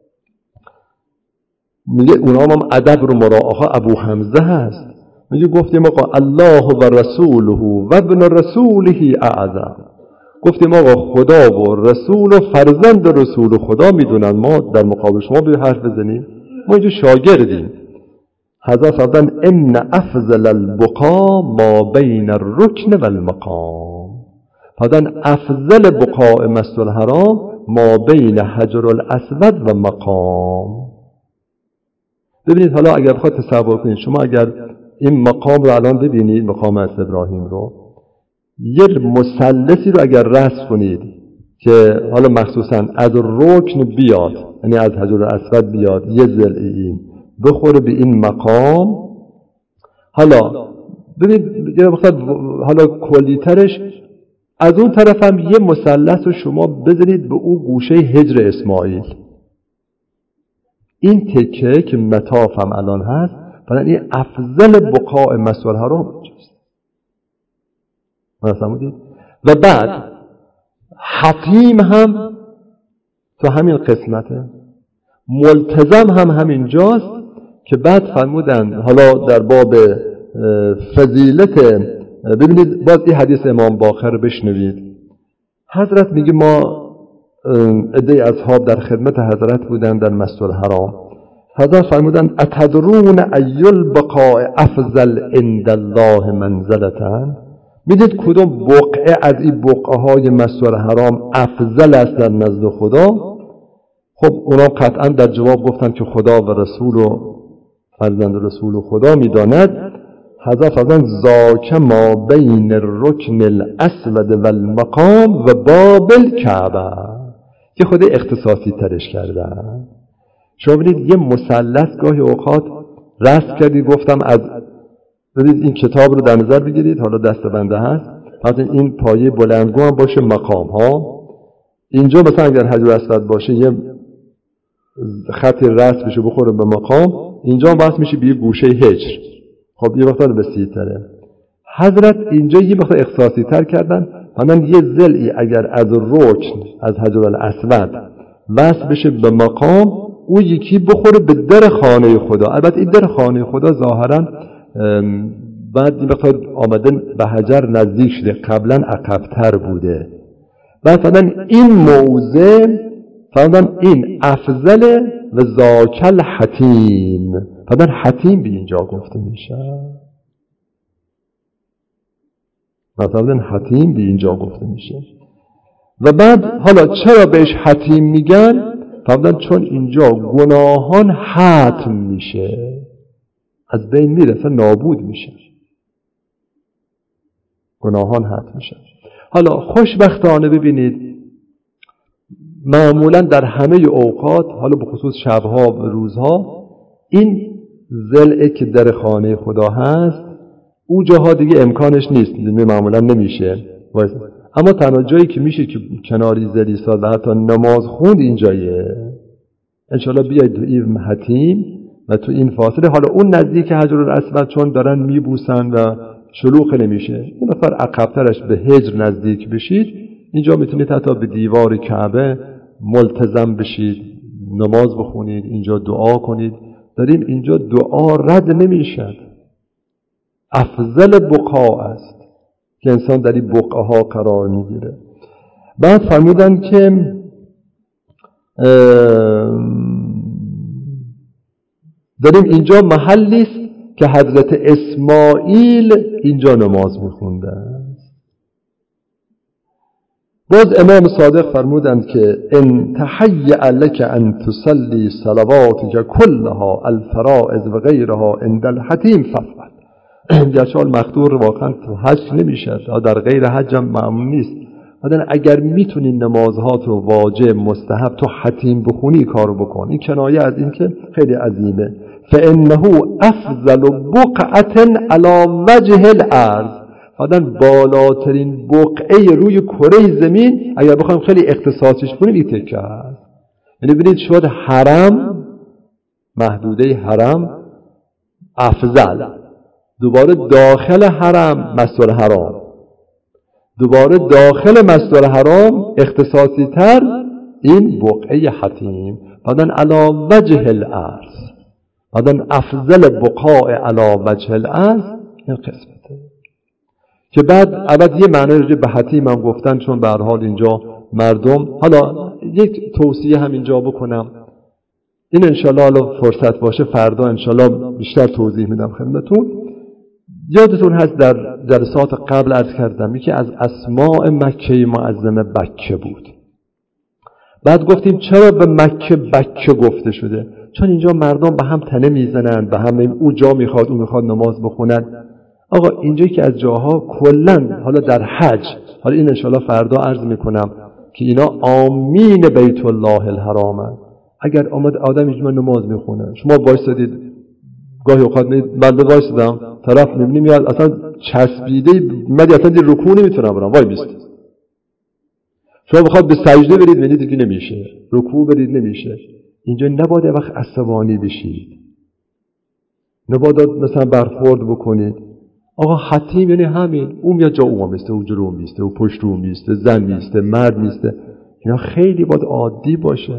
میگه اونا هم ادب رو مراعاه ابو حمزه هست، میگه گفتیم آقا الله و رسوله و ابن رسوله اعظم، گفتیم آقا خدا و رسول و فرزند رسول خدا میدونن، ما در مقابل شما به حرف بزنیم؟ ما اینجا شاگردیم. حضرت فرمودن ان افضل البقاء ما بین الرکن و المقام، فرمودن افضل بقاء مسجد الحرام ما بین حجر الاسود و مقام. ببینید حالا اگر بخواد تصور کنید، شما اگر این مقام رو الان ببینید، مقام از ابراهیم رو، یه مثلثی رو اگر رسم کنید که حالا مخصوصا از رکن بیاد، یعنی از حجر الاسود بیاد، یه ضلعی این بخوره به این مقام، حالا ببینید یه وقت حالا کلی‌ترش از اون طرف هم یه مثلث رو شما بزنید به اون گوشه هجر اسماعیل، این تکه که مطاف هم الان هست، برای این افضل بقاء مسجد الحرام اونجاست. و بعد حتیم هم تو همین قسمته، ملتزم هم همین جاست که بعد فرمودن حالا در باب فضیلت، ببینید باز این حدیث امام باقر بشنوید. حضرت میگه ما عده اصحاب در خدمت حضرت بودن در مسجد الحرام، حضرت فرمودن اتدرون ای البقاء افضل عند الله منزلتن، میدید کدوم بقعه از این بقعه های مسجد الحرام افضل است در نزد خدا؟ خب اونا قطعا در جواب گفتن که خدا و رسول و فرزند رسول و خدا میداند. حضرت فرمودن ذاک ما بین الرکن الاسود و المقام و باب الکعبه، که خود اختصاصی ترش کردن. شما ببینید یه مثلث گاهی اوقات رسم کردید، گفتم از ببینید این کتاب رو در نظر بگیرید، حالا دست بنده هست، پس این پایه بلندگو هم باشه مقام ها، اینجا مثلا اگر حجر اسود باشه یه خط رسم بشه بخوره به مقام، اینجا هم بحث میشه به یه گوشه هجر، خب یه وقتا بسیارتره. حضرت اینجا یه وقتا اختصاصی تر کردن، همون یه ضلعی اگر از رکن از حجر الاسود وصل بشه به مقام، او یکی بخوره به در خانه خدا. البته این در خانه خدا ظاهرا بعد این وقتا آمدن به حجر نزدیک شده، قبلا عقب‌تر بوده. بعد فرمودن این موضع، فرمودن این افضل و ذاکل حتیم، فرمودن حتیم به اینجا گفته میشه، فرمودن حتیم به اینجا گفته میشه. و بعد حالا چرا بهش حتیم میگن؟ فرمودن چون اینجا گناهان حتم میشه، از بین میره، اصلا نابود میشه، گناهان حتم میشه. حالا خوشبختانه ببینید معمولا در همه اوقات، حالا به خصوص شبها و روزها، این ضلعه که در خانه خدا هست او جاها دیگه امکانش نیست، معمولا نمیشه، اما تنها جایی که میشه که کناری ضلعی ساز و حتی نماز خوند این جاییه. انشالله بیاید تو این حتیم و تو این فاصله، حالا اون نزدیک حجر الاسود چون دارن میبوسن و شلوغ نمیشه، این نفر عقب‌ترش به هجر نزدیک بشید، اینجا میتونید حتی به دیوار کعبه ملتزم بشید، نماز بخونید، اینجا دعا کنید. داریم اینجا دعا رد نمیشد، افضل بقاء است که انسان در این بقعه ها قرار میگیره. بعد فرمودن که داریم اینجا محلی است که حضرت اسماعیل اینجا نماز میخوندن. باز امام صادق فرمودند که ان تحیّأ لك ان تصلی صلواتك كلها الفرائض و غیرها عند الحتیم فافعل. گرچه مقدور واقعا تو حج نمیشه، در غیر حج هم معمول نیست، بعدن اگر میتونی نمازهات رو واجب مستحب تو حتیم بخونی کارو بکن. این کنایه از این که خیلی عظیمه. فانه افضل بقعه علی وجه الارض. بعدن بالاترین بقعه روی کره زمین اگر بخوایم خیلی اختصاصیش کنیم این تکه است. یعنی ببینید شد حرم، محدوده حرم افضل، دوباره داخل حرم مسجد حرام، دوباره داخل مسجد حرام اختصاصی تر این بقعه حتیم، بعدن علی وجه الارض، بعدن افضل بقاع علی وجه الارض این قسمته که بعد البته یه معنی راجع به حتیم هم گفتن، چون به هر حال اینجا مردم. حالا یک توصیه هم اینجا بکنم، این انشالله حالا فرصت باشه فردا انشالله بیشتر توضیح میدم خدمتون. یادتون هست در جلسات قبل عرض کردم یکی از اسماء مکه معظمه بکه بود. بعد گفتیم چرا به مکه بکه گفته شده؟ چون اینجا مردم به هم تنه میزنن، به هم او جا میخواد اون میخواد نماز بخونن. آقا اینجایی که از جاها کلن، حالا در حج، حالا این انشالله فردا عرض میکنم که اینا آمین بیت الله الحرام هست. اگر آمد آدم اینجا نماز میخونه، شما وایسادید، گاهی اوقات من وایسادم طرف میبینی میاد اصلا چسبیده، من اصلا دی رکوع نمیتونم برم، وای بیست. شما بخواد به سجده برید میدید دیگه نمیشه، رکوع برید نمیشه. اینجا نباید وقت عصبانی بشید، نباید مثلا برخورد بکنید. آقا حتیم یعنی همین، اون میاد جا اون میسته، اون جلو میسته، اون پشت اون میسته، زن میسته، مرد میسته. اینا خیلی باید عادی باشه.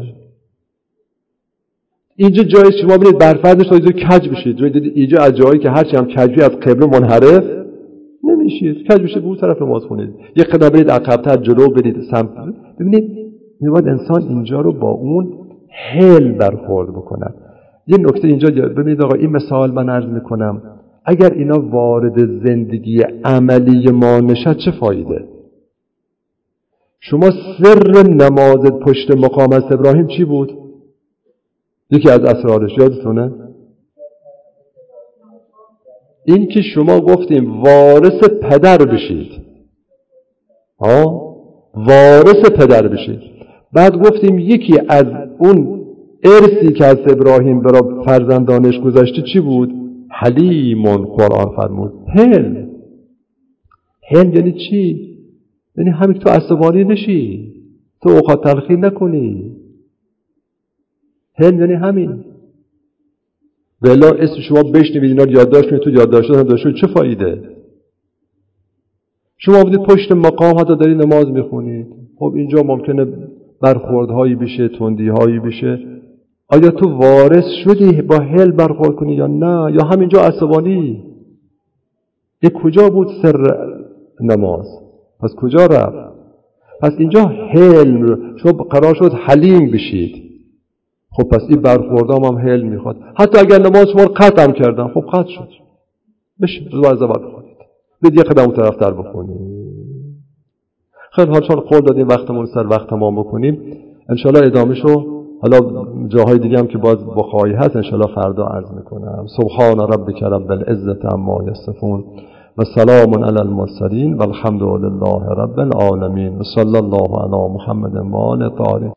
اینجا جایی شما برید برفرضش تا اینجا کج بشید، اینجا از جایی که هرچی هم کجی از قبله منحرف نمیشید، کج بشید به اون طرف نماز خونید، یه قدم برید عقب‌تر جلو برید سمت. ببینید میباید انسان اینجا رو با اون حل برخورد بکنه. یه نکته اینجا ببینید آقا، این مثال من عرض میکنم، اگر اینا وارد زندگی عملی ما نشه چه فایده؟ شما سر نماز پشت مقام از ابراهیم چی بود؟ یکی از اسرارش یادتونه؟ این که شما گفتیم وارث پدر بشید، وارث پدر بشید. بعد گفتیم یکی از اون ارثی که از ابراهیم برای فرزندانش گذاشته چی بود؟ حلیمون. قرآن فرمود حلم. حلم یعنی چی؟ یعنی همین تو عصبانی نشی، تو اوقات تلخی نکنی. حلم یعنی همین. بلا اسم شما بشنوید اینا یادداشت کنید، تو یادداشت هم داشتید چه فایده؟ شما بودید پشت مقام حتی داری نماز میخونید، خب اینجا ممکنه برخوردهایی بشه، تندی‌هایی بشه. آیا تو وارث شدی با حل برخورد کنی یا نه؟ یا همینجا عصبانی؟ این کجا بود سر نماز؟ پس کجا رفت؟ پس اینجا حلم، شما قرار شد حلیم بشید. خب پس این برخوردام هم حلم میخواد. حتی اگر نماز شما رو قطع هم کردن، خب قطع شد، بشه روز زبر بخونید، بید یه قدم اون طرف در بخونید. خیلی حال چون قول دادیم وقتمون سر وقت تمام بکنیم، انشالله ادامهشو حالا جاهای دیگه هم که باز بخاری هست انشالله فردا عرض میکنم. سبحان ربک رب العزة عما یصفون و سلام علی المرسلین و الحمد لله رب العالمین و صلی الله علی محمد و آل طاهرین.